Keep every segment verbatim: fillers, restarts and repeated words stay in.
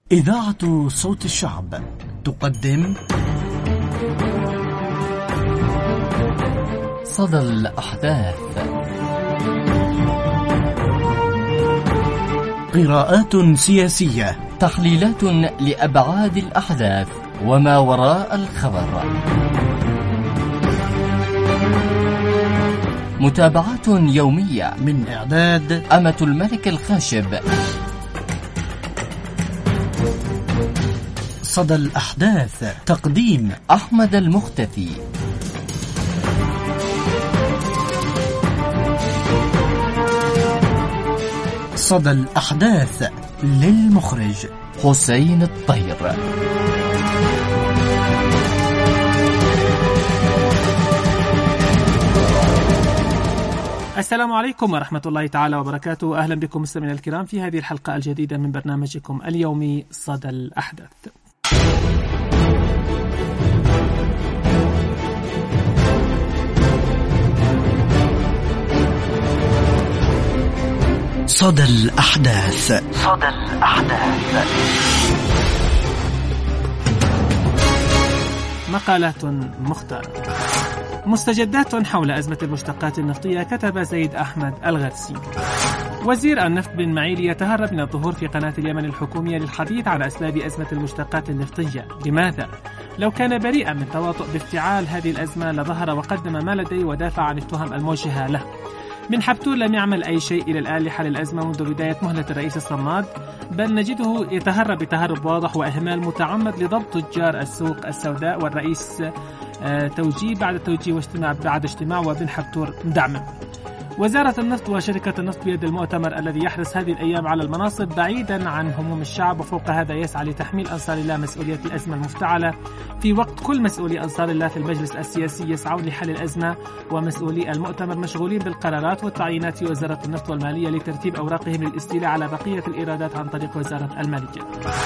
إذاعة صوت الشعب تقدم صدى الأحداث، قراءات سياسية، تحليلات لأبعاد الأحداث وما وراء الخبر، متابعات يومية من إعداد أمة الملك الخاشب. صدى الأحداث، تقديم أحمد المختفي. صدى الأحداث للمخرج حسين الطير. السلام عليكم ورحمة الله تعالى وبركاته. أهلا بكم مستمعينا الكرام في هذه الحلقة الجديدة من برنامجكم اليومي صدى الأحداث. صدى الأحداث. صدى الأحداث. مقالات مختارة. مستجدات حول أزمة المشتقات النفطية، كتب زيد أحمد الغرسي. وزير النفط بن معيلي يتهرب من الظهور في قناة اليمن الحكومية للحديث عن أسباب أزمة المشتقات النفطية. لماذا؟ لو كان بريئا من تواطؤ بافتعال هذه الأزمة لظهر وقدم ما لديه ودافع عن التهم الموجهة له. بن حبتون لم يعمل أي شيء إلى الآن لحل الأزمة منذ بداية مهلة الرئيس الصماد، بل نجده يتهرب بتهرب واضح وإهمال متعمد لضبط تجار السوق السوداء، والرئيس توجيه بعد توجيه واجتماع بعد اجتماع، وبن حبتون دعمه. وزارة النفط وشركة النفط بيد المؤتمر الذي يحرص هذه الأيام على المناصب بعيدا عن هموم الشعب، وفوق هذا يسعى لتحميل أنصار الله مسؤولية الأزمة المفتعلة، في وقت كل مسؤولي أنصار الله في المجلس السياسي يسعون لحل الأزمة، ومسؤولي المؤتمر مشغولين بالقرارات والتعيينات في وزارة النفط والمالية لترتيب أوراقهم للاستيلاء على بقية الإيرادات عن طريق وزارة المالية.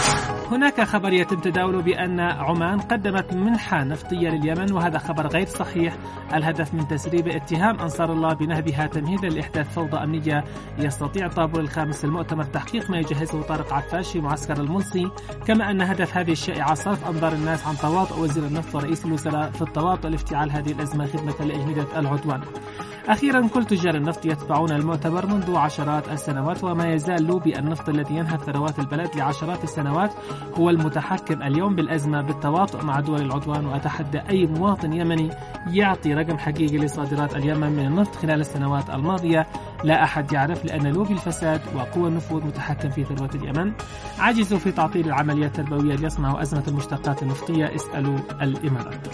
هناك خبر يتم تداوله بأن عمان قدمت منحة نفطية لليمن، وهذا خبر غير صحيح. الهدف من تسريب اتهام أنصار الله بنهبها تمهيدا لإحداث فوضى أمنية. يستطيع الطابور الخامس للمؤتمر تحقيق ما يجهزه طارق عفاش في معسكر المنصي، كما أن هدف هذه الشائعة صرف أنظار الناس عن تواطؤ وزير النفط ورئيس الوزراء في التواطؤ لافتعال هذه الأزمة خدمة لأجندة العدوان. أخيرا، كل تجار النفط يتبعون المؤتمر منذ عشرات السنوات، وما يزال لوبي النفط الذي ينهب ثروات البلد لعشرات السنوات هو المتحكم اليوم بالأزمة بالتواطؤ مع دول العدوان. وأتحدى أي مواطن يمني يعطي رقم حقيقي لصادرات اليمن من النفط خلال السنوات الماضية. لا أحد يعرف، لأن لوبي الفساد وقوى النفوذ متحكم في ثروة اليمن. عجزوا في تعطيل العمليات التربوية ليصنعوا أزمة المشتقات النفطية. اسألوا الإمارات.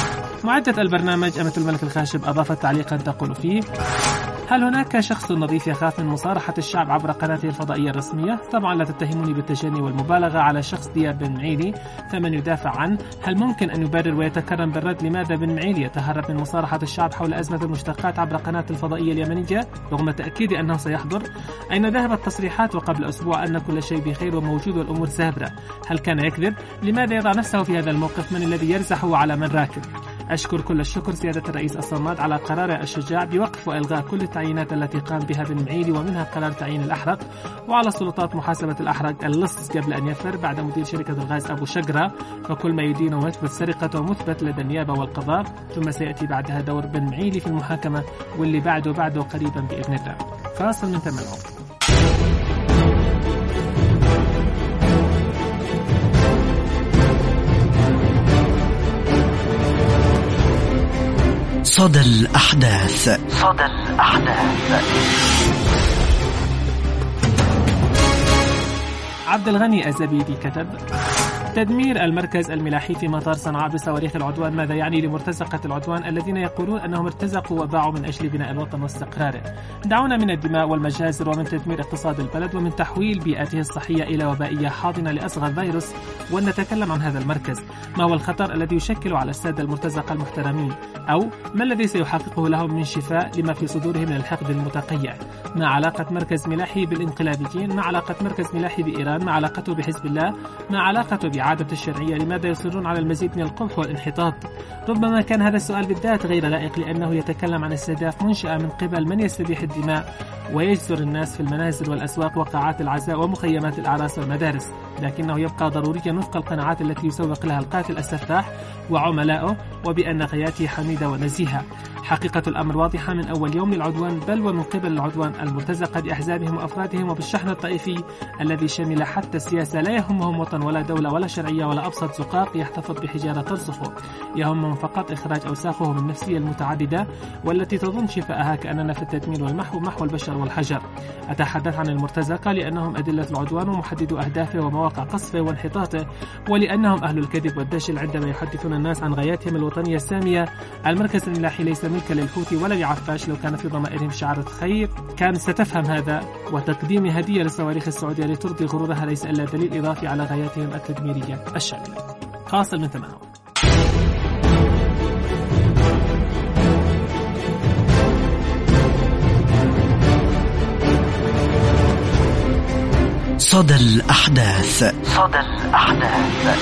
معدة البرنامج أمة الملك الخاشب أضافت تعليقا تقول فيه: هل هناك شخص نظيف يخاف من مصارحة الشعب عبر قناته الفضائية الرسمية؟ طبعا لا تتهموني بالتجني والمبالغة على شخص دياب بن معيلي، فمن يدافع عنه؟ هل ممكن أن يبرر ويتكرم بالرد لماذا بن معيلي يتهرب من مصارحة الشعب حول أزمة المشتقات عبر قناة الفضائية اليمنية رغم تأكيد أنه سيحضر؟ أين ذهبت تصريحات وقبل أسبوع أن كل شيء بخير وموجود والأمور سابرة؟ هل كان يكذب؟ لماذا يضع نفسه في هذا الموقف؟ من الذي يرزح على من راكب؟ أشكر كل الشكر سيادة الرئيس الصماد على قراره الشجاع بوقف وإلغاء كل التعيينات التي قام بها بن معيلي، ومنها قرار تعيين الأحرق، وعلى السلطات محاسبة الأحرق اللص قبل أن يفر بعد مدير شركة الغاز أبو شقرة، فكل ما يدينه ويثبت سرقته مثبت لدى النيابة والقضاء، ثم سيأتي بعدها دور بن معيلي في المحاكمة، واللي بعده بعده قريبا بإذن الله. فاصل من ثمن عمر. صدى الأحداث. صدى الأحداث. عبد الغني الزبيدي كتب: تدمير المركز الملاحي في مطار صنعاء بصواريخ العدوان ماذا يعني لمرتزقة العدوان الذين يقولون أنهم ارتزقوا وباعوا من أجل بناء الوطن واستقراره؟ دعونا من الدماء والمجازر ومن تدمير اقتصاد البلد ومن تحويل بيئته الصحية إلى وبائية حاضنة لأصغر فيروس، ونتكلم عن هذا المركز. ما هو الخطر الذي يشكل على السادة المرتزقة المحترمين؟ أو ما الذي سيحققه لهم من شفاء لما في صدورهم من الحقد المتقيع؟ ما علاقة مركز ملاحي بالانقلابيين؟ ما علاقة مركز ملاحي بإيران؟ ما علاقته بحزب الله؟ ما علاقته بإعادة الشرعية لماذا يصرون على المزيد من القمح والانحطاط؟ ربما كان هذا السؤال بالذات غير لائق لأنه يتكلم عن استهداف منشأة من قبل من يستبيح الدماء ويجزر الناس في المنازل والأسواق وقاعات العزاء ومخيمات الأعراس والمدارس، لكنه يبقى ضروريا وفق القناعات التي يسوق لها القاتل السفاح وعملائه وبأن غاياته حميدة ونزيهة. حقيقة الأمر واضحة من أول يوم للعدوان، بل ومن قبل العدوان المرتزقة بأحزابهم وأفرادهم وبالشحن الطائفي الذي شمل حتى السياسة. لا يهمهم وطن ولا دولة ولا شرعية ولا أبسط زقاق يحتفظ بحجارة ترسخه، يهمهم فقط إخراج أوساخه من النفسية المتعددة والتي تظن شفاءها كأننا في التدمير والمحو محو البشر والحجر. أتحدث عن المرتزقة لأنهم أدلة العدوان ومحددو أهدافه ومواقع قصفه وانحطاطه، ولأنهم أهل الكذب والدجل عندما يحدثون الناس عن غاياتهم الوطنية السامية. المركز الملاحي ليس ملكا للحوثي ولا لعفاش، لو كان في ضمائرهم شعارة خير كانت ستفهم هذا، وتقديم هدية للصواريخ السعودية لترضي غرورها ليس إلا دليل إضافي على غاياتهم التدميرية الشاملة. فاصل من ثمانه. صدى الأحداث. صدى الأحداث.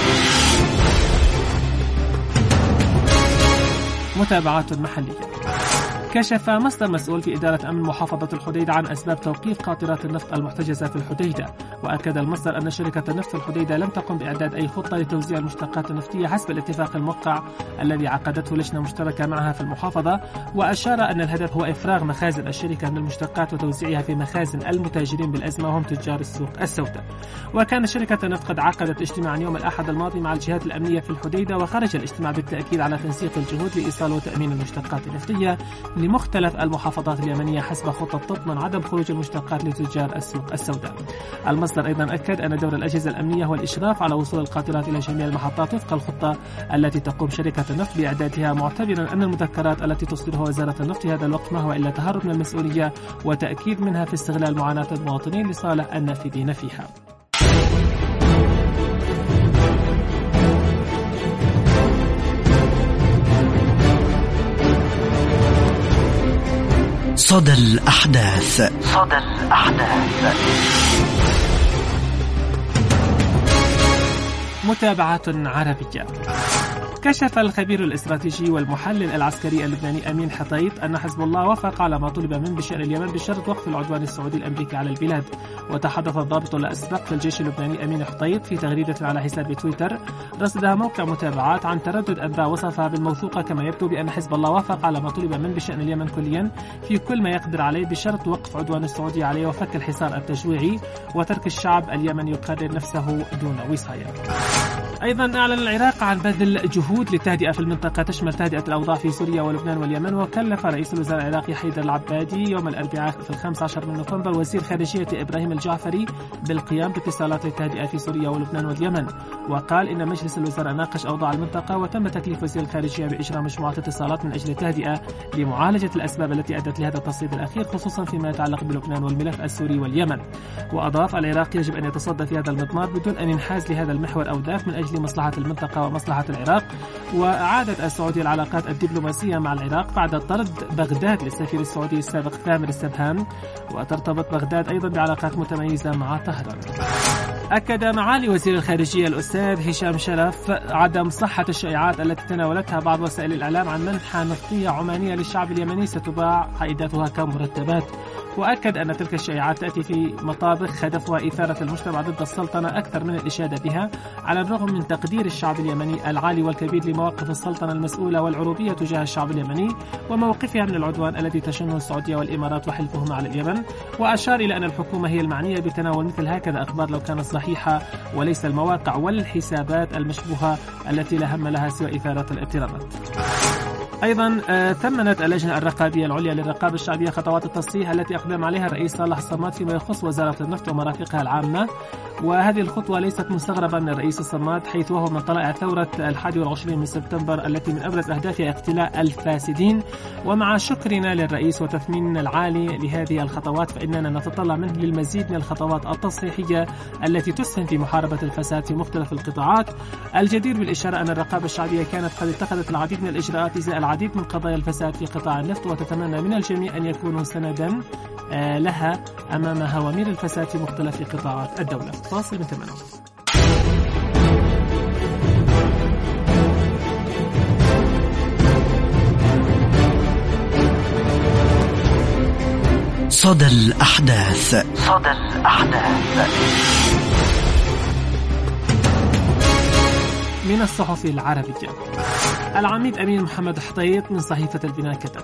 متابعات محلية. كشف مصدر مسؤول في إدارة أمن محافظة الحديدة عن أسباب توقيف قاطرات النفط المحتجزة في الحديدة، وأكد المصدر أن شركة النفط في الحديدة لم تقم بإعداد أي خطة لتوزيع المشتقات النفطية حسب الاتفاق الموقع الذي عقدته لجنة مشتركة معها في المحافظة، وأشار أن الهدف هو إفراغ مخازن الشركة من المشتقات وتوزيعها في مخازن المتاجرين بالأزمة وهم تجار السوق السوداء. وكان شركة النفط قد عقدت اجتماعا يوم الأحد الماضي مع الجهات الأمنية في الحديدة، وخرج الاجتماع بالتأكيد على تنسيق الجهود لإيصال وتأمين المشتقات النفطية لمختلف المحافظات اليمنية حسب خطة تضمن عدم خروج المشتقات لتجار السوق السوداء. المصدر أيضا أكد أن دور الأجهزة الأمنية هو الإشراف على وصول القاطرات إلى جميع المحطات وفق الخطة التي تقوم شركة النفط بإعدادها، معتبرا أن المذكرات التي تصدرها وزارة النفط في هذا الوقت ما هو إلا تهرب من المسؤولية وتأكيد منها في استغلال معاناة المواطنين لصالح النافذين فيها. صدى الأحداث. صدى الأحداث. متابعة عربية. كشف الخبير الاستراتيجي والمحلل العسكري اللبناني أمين حطيط أن حزب الله وافق على ما طلب منه بشأن اليمن بشرط وقف العدوان السعودي الأمريكي على البلاد. وتحدث الضابط الأسبق في الجيش اللبناني أمين حطيط في تغريدة على حساب تويتر رصدها موقع متابعات عن تردد أنباء وصفها بالموثوقة، كما يبدو بأن حزب الله وافق على ما طلب منه بشأن اليمن كليا في كل ما يقدر عليه بشرط وقف عدوان السعودية عليه وفك الحصار التجويعي وترك الشعب اليمني يقرر نفسه دون وصاية. أيضا أعلن العراق عن بذل جهود للتهدئة في المنطقة تشمل تهدئة الأوضاع في سوريا ولبنان واليمن، وكلف رئيس الوزراء العراقي حيدر العبادي يوم الأربعاء في الخامس عشر من نوفمبر وزير خارجية إبراهيم الجعفري بالقيام باتصالات التهدئة في سوريا ولبنان واليمن. وقال إن مجلس الوزراء ناقش أوضاع المنطقة وتم تكليف وزير الخارجية بإجراء مجموعة اتصالات من أجل التهدئة لمعالجة الأسباب التي أدت لهذا التصعيد الأخير خصوصا فيما يتعلق بلبنان والملف السوري واليمن. وأضاف العراق يجب أن يتصدى في هذا المضمار بدون أن ينحاز لهذا المحور أو ذاك من أجل مصلحة المنطقة ومصلحة العراق. وأعادت السعودية العلاقات الدبلوماسية مع العراق بعد طرد بغداد للسفير السعودي السابق ثامر السبهان، وترتبط بغداد أيضا بعلاقات متميزة مع طهران. أكد معالي وزير الخارجية الأستاذ هشام شرف عدم صحة الشائعات التي تناولتها بعض وسائل الإعلام عن منحة نفطية عمانية للشعب اليمني ستباع عائداتها كمرتبات، وأكد أن تلك الشائعات تأتي في مطابخ هدفها إثارة المجتمع ضد السلطنة أكثر من الإشادة بها، على الرغم من تقدير الشعب اليمني العالي والكبير لمواقف السلطنة المسؤولة والعروبية تجاه الشعب اليمني وموقفها من العدوان الذي تشنه السعودية والإمارات وحلفهما على اليمن. وأشار إلى أن الحكومة هي المعنية بتناول مثل هكذا أخبار لو كانت صحيحة وليس المواقع والحسابات المشبوهة التي لا هم لها سوى إثارة الاضطرابات. أيضا ثمنت اللجنة الرقابية العليا للرقابة الشعبية خطوات التصحيح التي أقدم عليها الرئيس صالح الصماد فيما يخص وزارة النفط ومرافقها العامة، وهذه الخطوة ليست مستغربة من الرئيس الصماد حيث وهو من طلائع ثورة الحادي والعشرين من سبتمبر التي من أبرز أهدافها اقتلاع الفاسدين. ومع شكرنا للرئيس وتثميننا العالي لهذه الخطوات فإننا نتطلع منه للمزيد من الخطوات التصحيحية التي تسهم في محاربة الفساد في مختلف القطاعات. الجدير بالإشارة أن الرقابة الشعبية كانت قد اتخذت العديد من الإجراءات إزاء العديد من قضايا الفساد في قطاع النفط، وتتمنى من الجميع أن يكونوا سندا لها أمام هوامير الفساد في مختلف قطاعات الدولة. فاصل من ثمانية. صدى الأحداث. صدى الأحداث من الصحف العربية. العميد أمين محمد حطيط من صحيفة البناء كتب: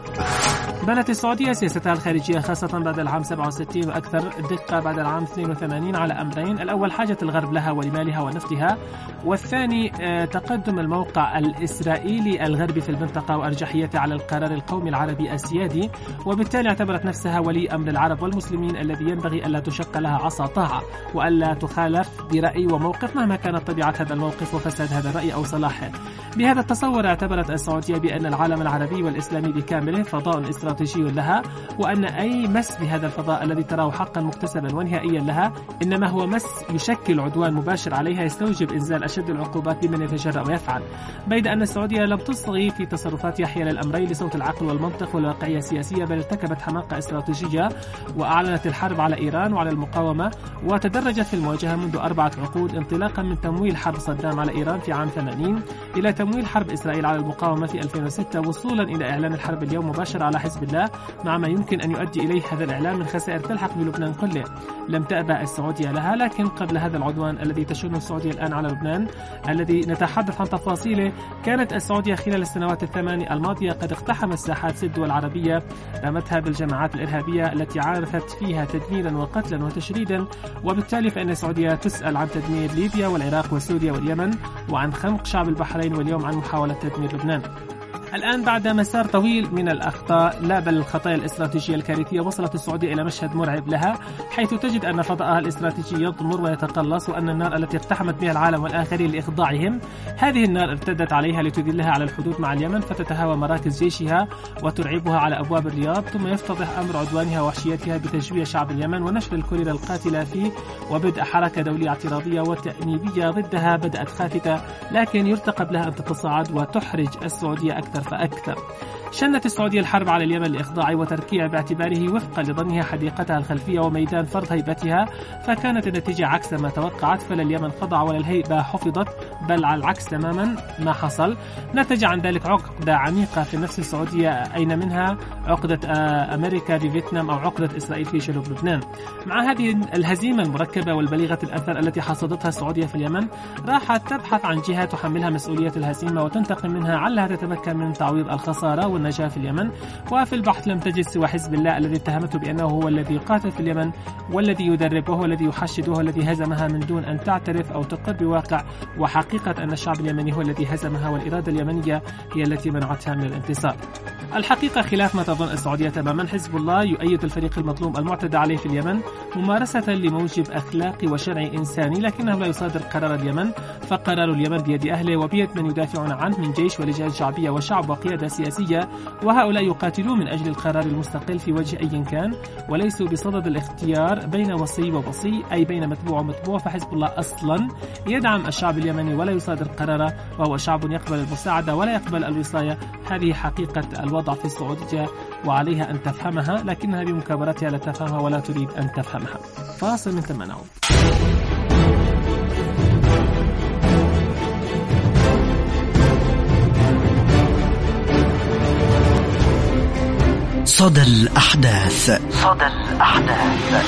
بنت السعودية سياستها الخارجية خاصة بعد العام سبعة وستين وأكثر دقة بعد العام اثنين وثمانين على أمرين: الأول حاجة الغرب لها ولمالها ونفطها، والثاني تقدم الموقع الإسرائيلي الغربي في المنطقة وأرجحيته على القرار القومي العربي السيادي، وبالتالي اعتبرت نفسها ولي أمر العرب والمسلمين الذي ينبغي ألا تشق لها عصا طاعة وألا تخالف برأي وموقف مهما كانت طبيعة هذا الموقف وفساد هذا الرأي أو صلاحه. بهذا التصور اعتبرت السعودية بأن العالم العربي والإسلامي بكامله فضاء استراتيجي لها، وأن أي مس بهذا الفضاء الذي تراه حقا مكتسبا ونهائيا لها إنما هو مس يشكل عدوان مباشر عليها يستوجب إنزال أشد العقوبات بمن يتجرأ ويفعل. بيد أن السعودية لم تصغي في تصرفاتها حيال الأمرين لصوت العقل والمنطق والواقعية السياسية، بل ارتكبت حماقة استراتيجية وأعلنت الحرب على إيران وعلى المقاومة، وتدرجت في المواجهة منذ أربعة عقود انطلاقا من تمويل حرب صدام على إيران في عام ثمانين إلى تمويل حرب إسرائيل على المقاومة في ألفين وستة، وصولا إلى إعلان الحرب اليوم مباشرة على حزب الله، مع ما يمكن أن يؤدي إليه هذا الإعلان من خسائر تلحق بلبنان كله. لم تأبى السعودية لها، لكن قبل هذا العدوان الذي تشن السعودية الآن على لبنان الذي نتحدث عن تفاصيله، كانت السعودية خلال السنوات الثمانية الماضية قد اقتحمت ساحات ست دول عربية رمتها بالجماعات الإرهابية التي عارفت فيها تدميرا وقتلا وتشريدا، وبالتالي فإن السعودية تسأل عن تدمير ليبيا والعراق وسوريا واليمن، وعن خنق شعب البحرين، واليوم عن محاولة تدمير لبنان. الآن بعد مسار طويل من الأخطاء لا بل الخطايا الاستراتيجية الكارثية، وصلت السعودية إلى مشهد مرعب لها، حيث تجد أن فضاءها الاستراتيجي يضمر ويتقلص، وأن النار التي اقتحمت بها العالم والآخرين لإخضاعهم، هذه النار ارتدت عليها لتذلها على الحدود مع اليمن، فتتهاوى مراكز جيشها وترعبها على أبواب الرياض، ثم يفتضح أمر عدوانها ووحشيتها بتجويع شعب اليمن ونشر الكوريرا القاتلة فيه، وبدء حركة دولية اعتراضية وتأنيبية ضدها بدأت خافتة، لكن يرتقب لها أن تتصاعد وتحرج السعودية أكثر فأكثر. شنت السعودية الحرب على اليمن لإخضاع وتركيع باعتباره وفقا لظنها حديقتها الخلفية وميدان فرض هيبتها، فكانت النتيجة عكس ما توقعت، فلا اليمن خضع ولا الهيبة حفظت، بل على العكس تماما ما حصل. نتج عن ذلك عقدة عميقة في النفس السعودية، أين منها عقدة أمريكا في فيتنام أو عقدة إسرائيل في جنوب لبنان. مع هذه الهزيمة المركبة والبليغة الأثر التي حصدتها السعودية في اليمن، راحت تبحث عن جهة تحملها مسؤولية الهزيمة وتنتقم منها علها تتمكن من تعويض الخسارة والنجاة في اليمن. وفي البحث لم تجد سوى حزب الله الذي اتهمته بأنه هو الذي يقاتل في اليمن والذي يدرب وهو الذي يحشد وهو الذي هزمها من دون أن تعترف أو تقر بواقع وحقيقة أن الشعب اليمني هو الذي هزمها، والإرادة اليمنية هي التي منعتها من الانتصار. الحقيقة خلاف ما تظن السعودية تماما، حزب الله يؤيد الفريق المظلوم المعتدى عليه في اليمن ممارسة لموجب أخلاقي وشرعي إنساني، لكنه لا يصادر قرار اليمن، فقرار اليمن بيد أهله وبيد من يدافعون عنه من جيش ولجان شعبية وشعب وقيادة سياسية، وهؤلاء يقاتلون من أجل القرار المستقل في وجه أي كان، وليسوا بصدد الاختيار بين وصي ووصي، أي بين متبوع ومتبوع. فحزب الله أصلا يدعم الشعب اليمني ولا يصادر قراره، وهو شعب يقبل المساعدة ولا يقبل الوصاية. هذه حقيقة الوضع في السعودية وعليها أن تفهمها، لكنها بمكابرتها لا تفهمها ولا تريد أن تفهمها. فاصل من ثم نعود. صدى الأحداث. صدى الأحداث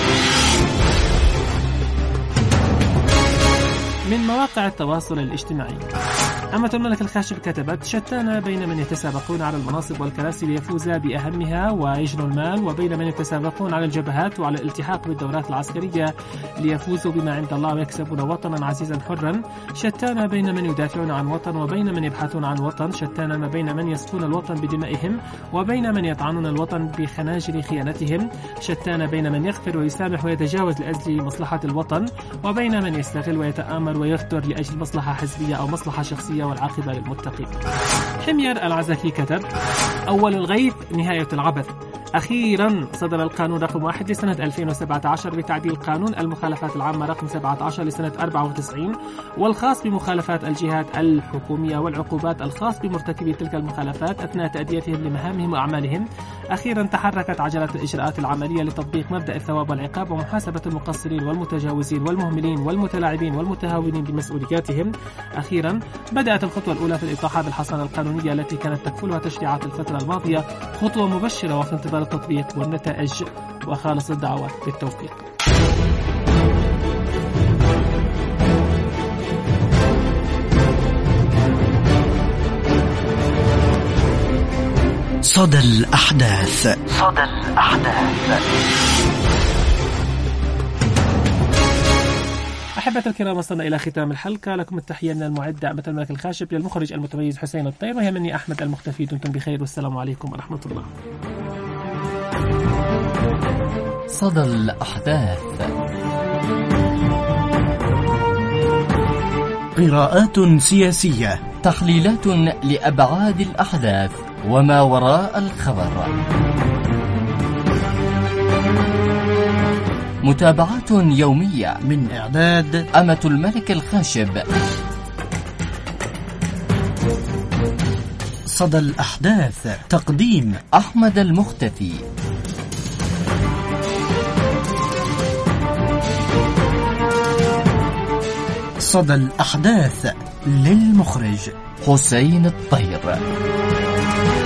من مواقع التواصل الاجتماعي. أمة الملك الخاشب كتبت: شتان بين من يتسابقون على المناصب والكراسي ليفوز بأهمها ويجنوا المال، وبين من يتسابقون على الجبهات وعلى الالتحاق بالدورات العسكرية ليفوزوا بما عند الله ويكسبون وطنا عزيزا حرا. شتان بين من يدافعون عن وطن وبين من يبحثون عن وطن. شتان ما بين من يسفون الوطن بدمائهم وبين من يطعنون الوطن بخناجر خيانتهم. شتان بين من يغفر ويسامح ويتجاوز لأجل مصلحة الوطن، وبين من يستغل ويتآمر ويغدر لأجل مصلحة حزبية أو مصلحة شخصية، والعاقبة للمتقين. حمير العزكي كتب: أول الغيث نهاية العبث. أخيرا صدر القانون رقم واحد لسنة ألفين وسبعة عشر بتعديل قانون المخالفات العامة رقم سبعة عشر لسنة أربعة وتسعين، والخاص بمخالفات الجهات الحكومية والعقوبات الخاص بمرتكبي تلك المخالفات أثناء تأديتهم لمهامهم وأعمالهم. أخيرا تحركت عجلة الإجراءات العملية لتطبيق مبدأ الثواب والعقاب ومحاسبة المقصرين والمتجاوزين والمهملين والمتلاعبين والمتهاونين بمسؤولياتهم. أخيرا بدأت الخطوة الأولى في الإطاحة بالحصانة القانونية التي كانت تكفلها تشريعات الفترة الماضية، خطوة مبشرة وفي انتظار التطبيق والنتائج وخالص الدعوات بالتوفيق. صدى الأحداث. صدى الأحداث. أحبة الكرام، وصلنا إلى ختام الحلقة. لكم التحية من المعد أمة الملك الخاشب، للمخرج المتميز حسين الطير، وهي مني أحمد المختفي. دمتم بخير والسلام عليكم ورحمة الله. صدى الأحداث. قراءات سياسية، تحليلات لأبعاد الأحداث وما وراء الخبر، متابعات يومية من إعداد أمة الملك الخاشب. صدى الأحداث، تقديم أحمد المختفي. صدى الأحداث، للمخرج حسين الطير.